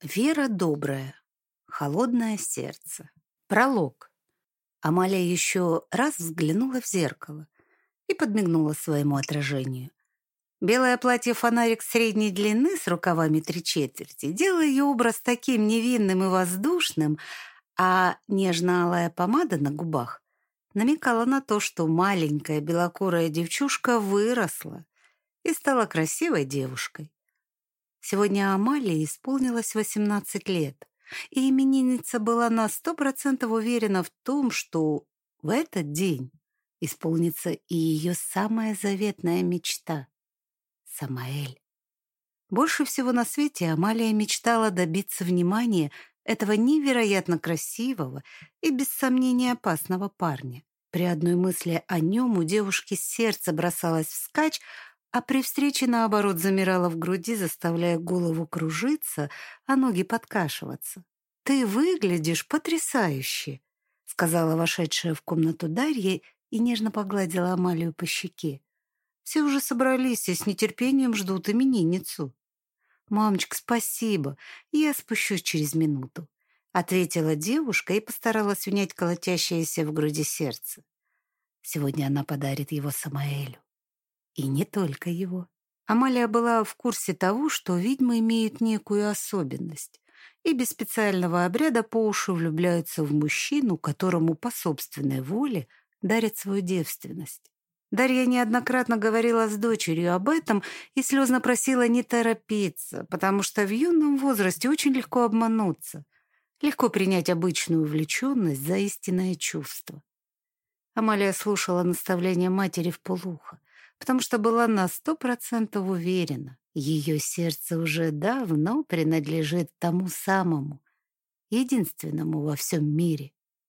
Вера добрая, холодное сердце. Пролог. Амалия еще раз взглянула в зеркало и подмигнула своему отражению. Белое платье-фонарик средней длины с рукавами 3/4 делало ее образ таким невинным и воздушным, а нежно-алая помада на губах намекала на то, что маленькая белокурая девчушка выросла и стала красивой девушкой. Сегодня Амалии исполнилось 18 лет, и именинница была на 100% уверена в том, что в этот день исполнится и ее самая заветная мечта — Самаэль. Больше всего на свете Амалия мечтала добиться внимания этого невероятно красивого и, без сомнения, опасного парня. При одной мысли о нем у девушки сердце бросалось вскачь, а при встрече, наоборот, замирало в груди, заставляя голову кружиться, а ноги подкашиваться. «Ты выглядишь потрясающе», — сказала вошедшая в комнату Дарья и нежно погладила Амалию по щеке. «Все уже собрались и с нетерпением ждут именинницу». «Мамочка, спасибо, я спущусь через минуту», — ответила девушка и постаралась унять колотящееся в груди сердце. Сегодня она подарит его Самаэлю. И не только его. Амалия была в курсе того, что ведьмы имеют некую особенность и без специального обряда по уши влюбляются в мужчину, которому по собственной воле дарят свою девственность. Дарья неоднократно говорила с дочерью об этом и слезно просила не торопиться, потому что в юном возрасте очень легко обмануться, легко принять обычную увлеченность за истинное чувство. Амалия слушала наставления матери вполуха, потому что была на 100% уверена, ее сердце уже давно принадлежит тому самому, единственному во всем мире.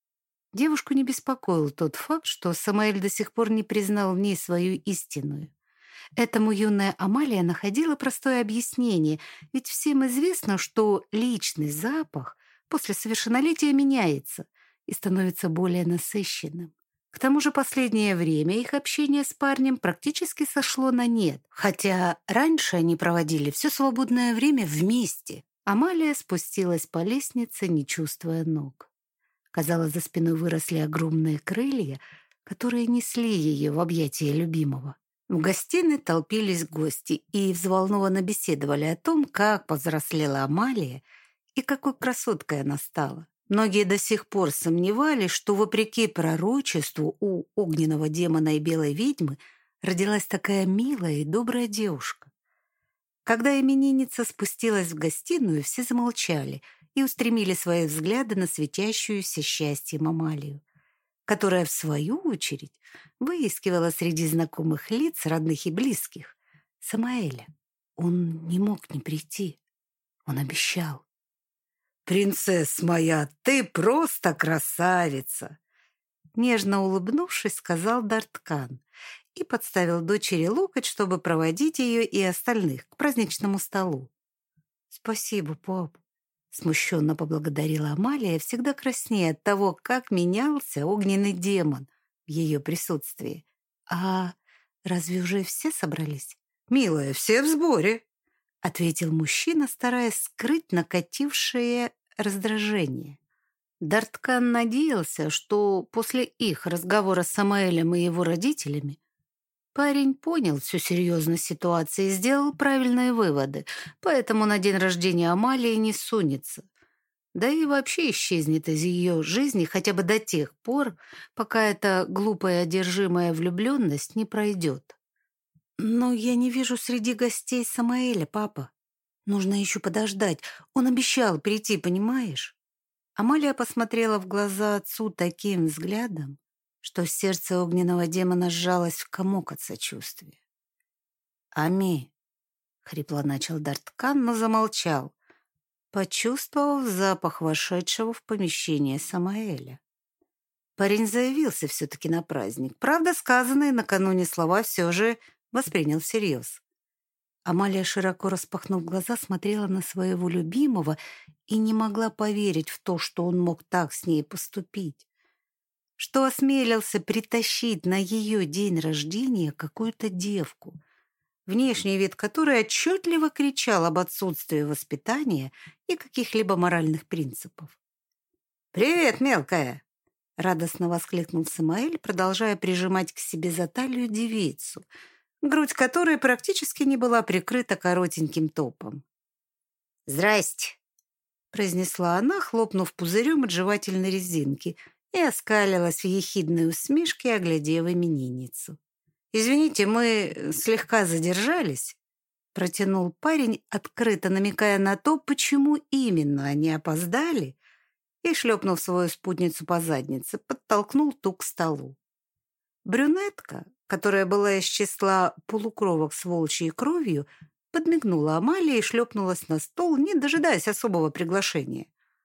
Девушку не беспокоил тот факт, что Самаэль до сих пор не признал в ней свою истинную. Этому юная Амалия находила простое объяснение, ведь всем известно, что личный запах после совершеннолетия меняется и становится более насыщенным. К тому же последнее время их общение с парнем практически сошло на нет, хотя раньше они проводили все свободное время вместе. Амалия спустилась по лестнице, не чувствуя ног. Казалось, за спиной выросли огромные крылья, которые несли ее в объятия любимого. В гостиной толпились гости и взволнованно беседовали о том, как повзрослела Амалия и какой красоткой она стала. Многие до сих пор сомневались, что, вопреки пророчеству, у огненного демона и белой ведьмы родилась такая милая и добрая девушка. Когда именинница спустилась в гостиную, все замолчали и устремили свои взгляды на светящуюся счастьем Амалию, которая, в свою очередь, выискивала среди знакомых лиц, родных и близких, Самаэля. Он не мог не прийти. Он обещал. «Принцесса моя, ты просто красавица!» Нежно улыбнувшись, сказал Дарткан и подставил дочери локоть, чтобы проводить ее и остальных к праздничному столу. «Спасибо, пап», — смущенно поблагодарила Амалия, всегда краснея от того, как менялся огненный демон в ее присутствии. «А разве уже все собрались?» «Милая, все в сборе», — ответил мужчина, стараясь скрыть накатившее раздражение. Дарткан надеялся, что после их разговора с Самаэлем и его родителями парень понял всю серьезность ситуации и сделал правильные выводы, поэтому на день рождения Амалии не сунется. Да и вообще исчезнет из ее жизни хотя бы до тех пор, пока эта глупая одержимая влюбленность не пройдет. «Но я не вижу среди гостей Самаэля, папа. Нужно еще подождать. Он обещал прийти, понимаешь?» Амалия посмотрела в глаза отцу таким взглядом, что сердце огненного демона сжалось в комок от сочувствия. «Ами», — хрипло начал Дарткан, но замолчал, почувствовав запах вошедшего в помещение Самаэля. Парень заявился все-таки на праздник. Правда, сказанные накануне слова все же воспринял всерьез. Амалия, широко распахнув глаза, смотрела на своего любимого и не могла поверить в то, что он мог так с ней поступить, что осмелился притащить на ее день рождения какую-то девку, внешний вид которой отчетливо кричал об отсутствии воспитания и каких-либо моральных принципов. «Привет, мелкая!» — радостно воскликнул Самаэль, продолжая прижимать к себе за талию девицу, грудь которой практически не была прикрыта коротеньким топом. «Здрасте!» — произнесла она, хлопнув пузырем от жевательной резинки, и оскалилась в ехидной усмешке, оглядев именинницу. «Извините, мы слегка задержались», — протянул парень, открыто намекая на то, почему именно они опоздали, и, шлепнув свою спутницу по заднице, подтолкнул ту к столу. Брюнетка, которая была из числа полукровок с волчьей кровью, подмигнула Амалии и шлепнулась на стол, не дожидаясь особого приглашения.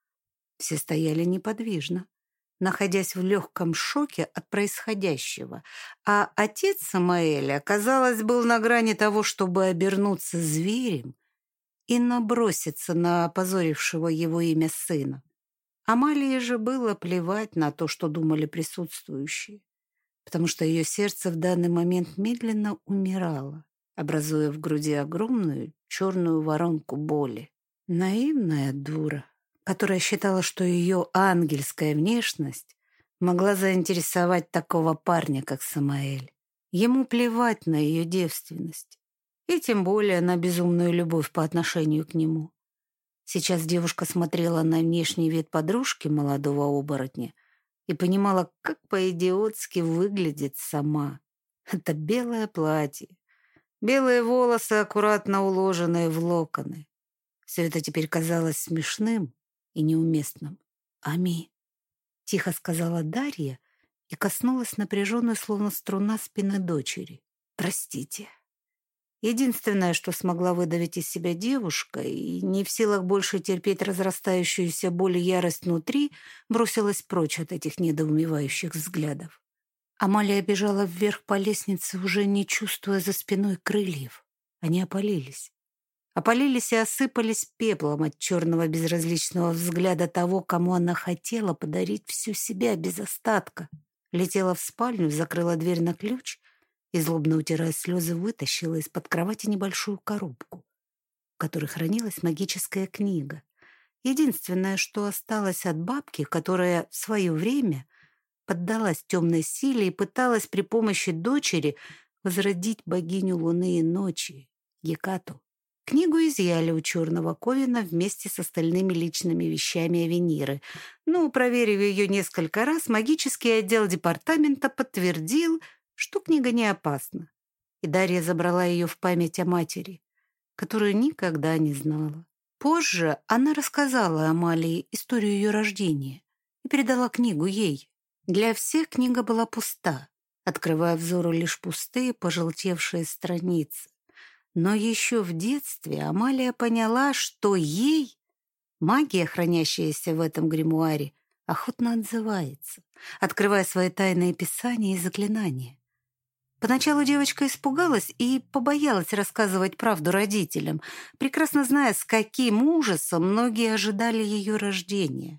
Все стояли неподвижно, находясь в легком шоке от происходящего, а отец Самаэля, казалось, был на грани того, чтобы обернуться зверем и наброситься на опозорившего его имя сына. Амалии же было плевать на то, что думали присутствующие, потому что ее сердце в данный момент медленно умирало, образуя в груди огромную черную воронку боли. Наивная дура, которая считала, что ее ангельская внешность могла заинтересовать такого парня, как Самаэль. Ему плевать на ее девственность, и тем более на безумную любовь по отношению к нему. Сейчас девушка смотрела на внешний вид подружки молодого оборотня и понимала, как по-идиотски выглядит сама. Это белое платье, белые волосы, аккуратно уложенные в локоны. Все это теперь казалось смешным и неуместным. «Ами», — тихо сказала Дарья и коснулась напряженной, словно струна, спины дочери. «Простите». Единственное, что смогла выдавить из себя девушка, и не в силах больше терпеть разрастающуюся боль и ярость внутри, бросилась прочь от этих недоумевающих взглядов. Амалия бежала вверх по лестнице, уже не чувствуя за спиной крыльев. Они опалились. Опалились и осыпались пеплом от черного безразличного взгляда того, кому она хотела подарить всю себя без остатка. Летела в спальню, закрыла дверь на ключ и, злобно утирая слезы, вытащила из-под кровати небольшую коробку, в которой хранилась магическая книга. Единственное, что осталось от бабки, которая в свое время поддалась темной силе и пыталась при помощи дочери возродить богиню луны и ночи, Гекату. Книгу изъяли у черного ковина вместе с остальными личными вещами Авениры. Но, проверив ее несколько раз, магический отдел департамента подтвердил, что книга не опасна. И Дарья забрала ее в память о матери, которую никогда не знала. Позже она рассказала Амалии историю ее рождения и передала книгу ей. Для всех книга была пуста, открывая взору лишь пустые, пожелтевшие страницы. Но еще в детстве Амалия поняла, что ей магия, хранящаяся в этом гримуаре, охотно отзывается, открывая свои тайные писания и заклинания. Поначалу девочка испугалась и побоялась рассказывать правду родителям, прекрасно зная, с каким ужасом многие ожидали ее рождения.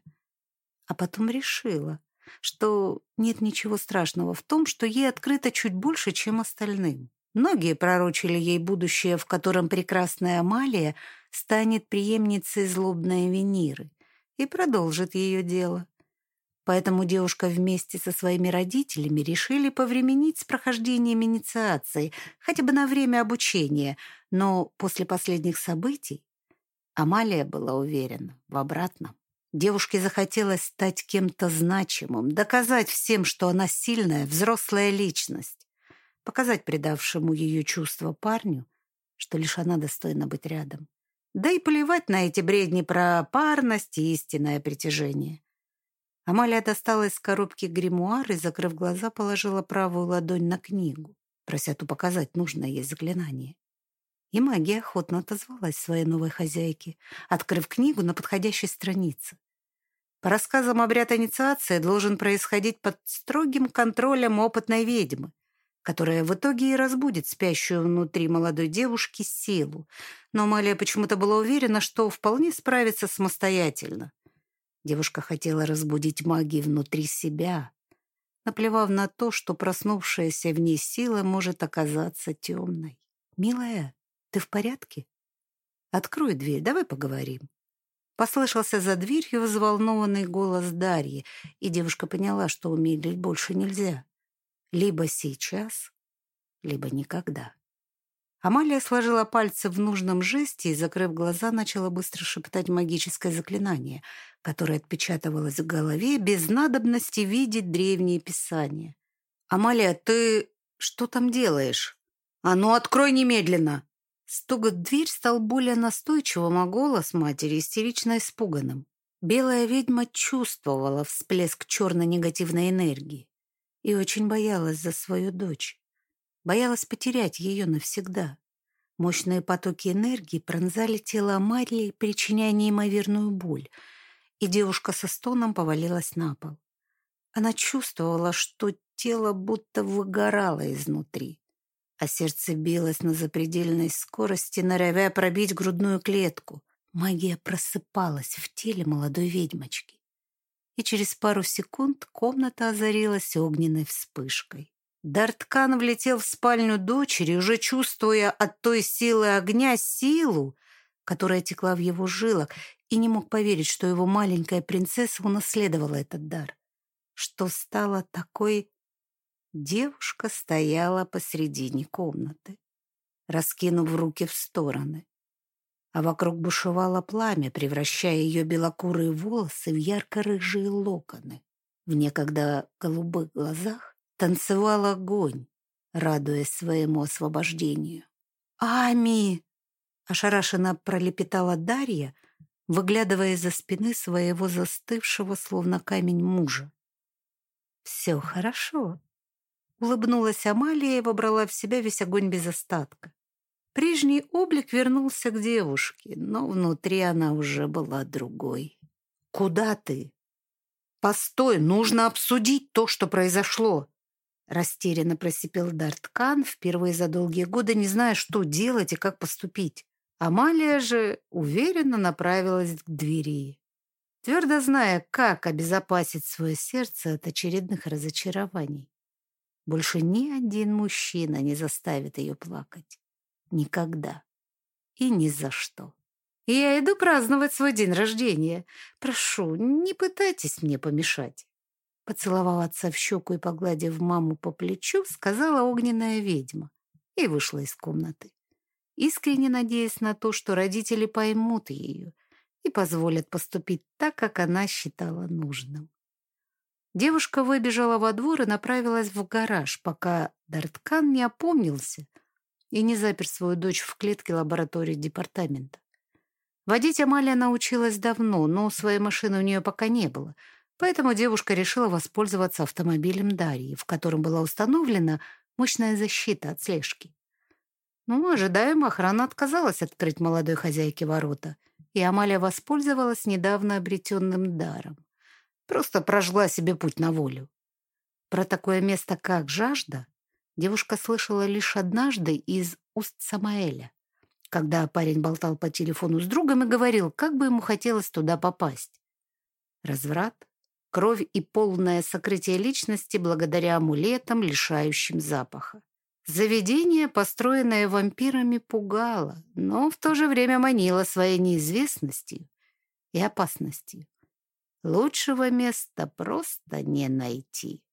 А потом решила, что нет ничего страшного в том, что ей открыто чуть больше, чем остальным. Многие пророчили ей будущее, в котором прекрасная Амалия станет преемницей злобной Венеры и продолжит ее дело. Поэтому девушка вместе со своими родителями решили повременить с прохождением инициации, хотя бы на время обучения, но после последних событий Амалия была уверена в обратном. Девушке захотелось стать кем-то значимым, доказать всем, что она сильная, взрослая личность, показать предавшему ее чувства парню, что лишь она достойна быть рядом. Да и плевать на эти бредни про парность и истинное притяжение. Амалия достала из коробки гримуар и, закрыв глаза, положила правую ладонь на книгу, прося ту показать нужное ей заклинание. И магия охотно отозвалась своей новой хозяйке, открыв книгу на подходящей странице. По рассказам, обряд инициации должен происходить под строгим контролем опытной ведьмы, которая в итоге и разбудит спящую внутри молодой девушки силу. Но Амалия почему-то была уверена, что вполне справится самостоятельно. Девушка хотела разбудить магию внутри себя, наплевав на то, что проснувшаяся в ней сила может оказаться темной. «Милая, ты в порядке? Открой дверь, давай поговорим». Послышался за дверью взволнованный голос Дарьи, и девушка поняла, что медлить больше нельзя. Либо сейчас, либо никогда. Амалия сложила пальцы в нужном жесте и, закрыв глаза, начала быстро шептать магическое заклинание, которое отпечатывалось в голове без надобности видеть древние писания. «Амалия, ты что там делаешь? А ну, открой немедленно!» Стук в дверь стал более настойчивым, а голос матери истерично испуганным. Белая ведьма чувствовала всплеск черной негативной энергии и очень боялась за свою дочь. Боялась потерять ее навсегда. Мощные потоки энергии пронзали тело Амалии, причиняя неимоверную боль, и девушка со стоном повалилась на пол. Она чувствовала, что тело будто выгорало изнутри, а сердце билось на запредельной скорости, норовя пробить грудную клетку. Магия просыпалась в теле молодой ведьмочки, и через пару секунд комната озарилась огненной вспышкой. Дарткан влетел в спальню дочери, уже чувствуя от той силы огня силу, которая текла в его жилах, и не мог поверить, что его маленькая принцесса унаследовала этот дар. Что стала такой... Девушка стояла посредине комнаты, раскинув руки в стороны, а вокруг бушевало пламя, превращая ее белокурые волосы в ярко-рыжие локоны. В некогда голубых глазах танцевал огонь, радуясь своему освобождению. «Ами!» — ошарашенно пролепетала Дарья, выглядывая из-за спины своего застывшего, словно камень, мужа. «Все хорошо», — улыбнулась Амалия и вобрала в себя весь огонь без остатка. Прежний облик вернулся к девушке, но внутри она уже была другой. «Куда ты?» «Постой, нужно обсудить то, что произошло!» Растерянно просипел Дарткан, впервые за долгие годы не зная, что делать и как поступить. Амалия же уверенно направилась к двери, твердо зная, как обезопасить свое сердце от очередных разочарований. Больше ни один мужчина не заставит ее плакать. Никогда. И ни за что. «Я иду праздновать свой день рождения. Прошу, не пытайтесь мне помешать». Поцеловав отца в щеку и погладив маму по плечу, сказала огненная ведьма и вышла из комнаты, искренне надеясь на то, что родители поймут ее и позволят поступить так, как она считала нужным. Девушка выбежала во двор и направилась в гараж, пока Дарткан не опомнился и не запер свою дочь в клетке лаборатории департамента. Водить Амалия научилась давно, но своей машины у нее пока не было, поэтому девушка решила воспользоваться автомобилем Дарьи, в котором была установлена мощная защита от слежки. Но ожидаемо охрана отказалась открыть молодой хозяйке ворота, и Амалия воспользовалась недавно обретенным даром. Просто прожгла себе путь на волю. Про такое место, как Жажда, девушка слышала лишь однажды из уст Самаэля, когда парень болтал по телефону с другом и говорил, как бы ему хотелось туда попасть. Разврат, кровь и полное сокрытие личности благодаря амулетам, лишающим запаха. Заведение, построенное вампирами, пугало, но в то же время манило своей неизвестностью и опасностью. Лучшего места просто не найти.